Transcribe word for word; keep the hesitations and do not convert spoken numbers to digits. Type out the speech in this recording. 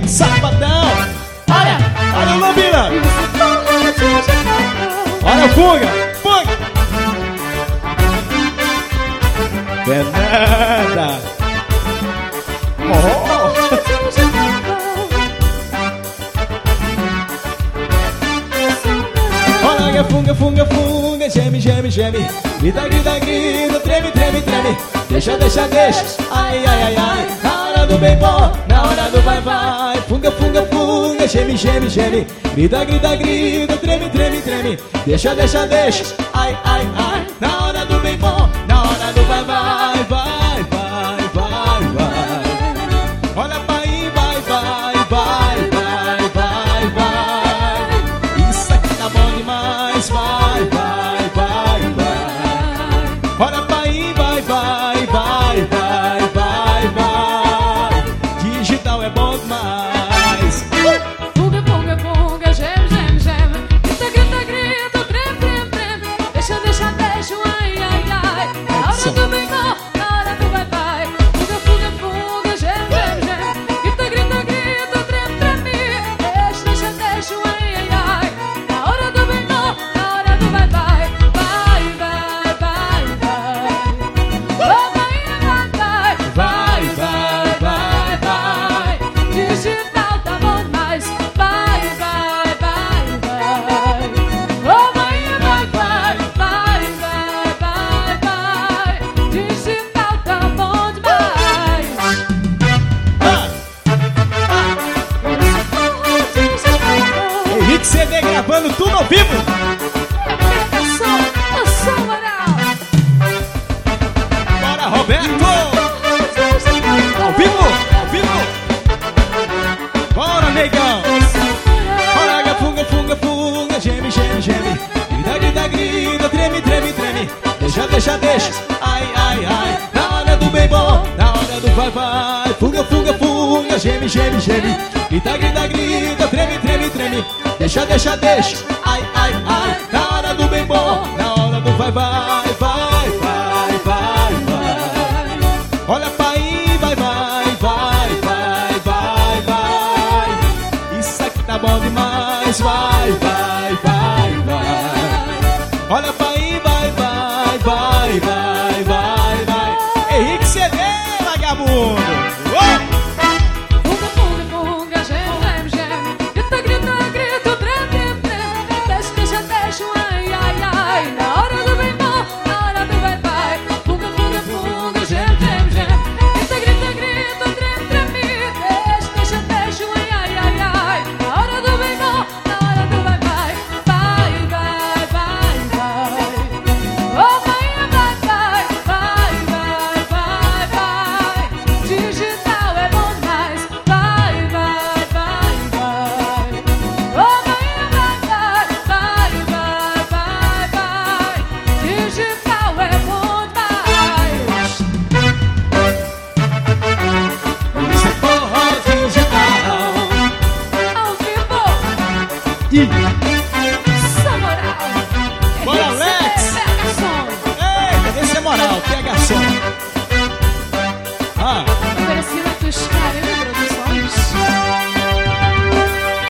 Sabadão. Olha, olha o Lobina. Olha o Fuga, Fuga. Fernanda. Oh. Olha, funga, funga, funga, geme, geme, geme. Grita, grita, grita, treme, treme, treme. Deixa, deixa, deixa, ai, ai, ai, ai. Na hora do bem bom, na hora do vai, vai. Funga, funga, funga, geme, geme, geme. Grita, grita, grita, treme, treme, treme. Deixa, deixa, deixa, ai, ai, ai. Na hora do bem bom, na hora do vai, vai, vai, vai, vai, vai. Olha pra aí, vai, vai, vai, vai, vai, vai. Isso aqui tá bom demais, vai, vai, vai, vai. Olha pra aí, vai, vai, vai, vai, vai, vai. Digital é bom demais. Funga, funga, funga, geme, geme, geme. Grita, grita, grita, treme, treme, treme. Deixa, deixa, deixa, ai, ai, ai. Na hora do bem bom, na hora do vai, vai. Funga, funga, funga, geme, geme, geme. Grita, grita, grita, treme, treme. Deixa, deixa, deixa, ai, ai, ai. Na hora do bem bom, na hora do vai, vai. Vai, vai, vai, vai. Oh, vai, vai, vai. Vai, vai, vai, vai. Digital tá bom demais. Vai, vai, vai, vai. Oh, vai, vai, vai, vai, vai, vai, vai. Digital tá bom demais. Henrique C D gravando tudo ao vivo. Eu sou, eu sou moral. Bora, Roberto. Ao vivo, ao vivo. Bora, negão. Olha, funga, funga, funga, geme, geme, geme. Grita, grita, grita, treme, treme, treme. Deixa, deixa, deixa, ai, ai, ai. Na hora do bem bom, na hora do vai, vai. Funga, funga, funga, geme, geme, geme. Grita, grita, grita, treme, treme, treme. Deixa, deixa, deixa, ai, ai, ai. Na hora do bem bom, na hora do vai, vai.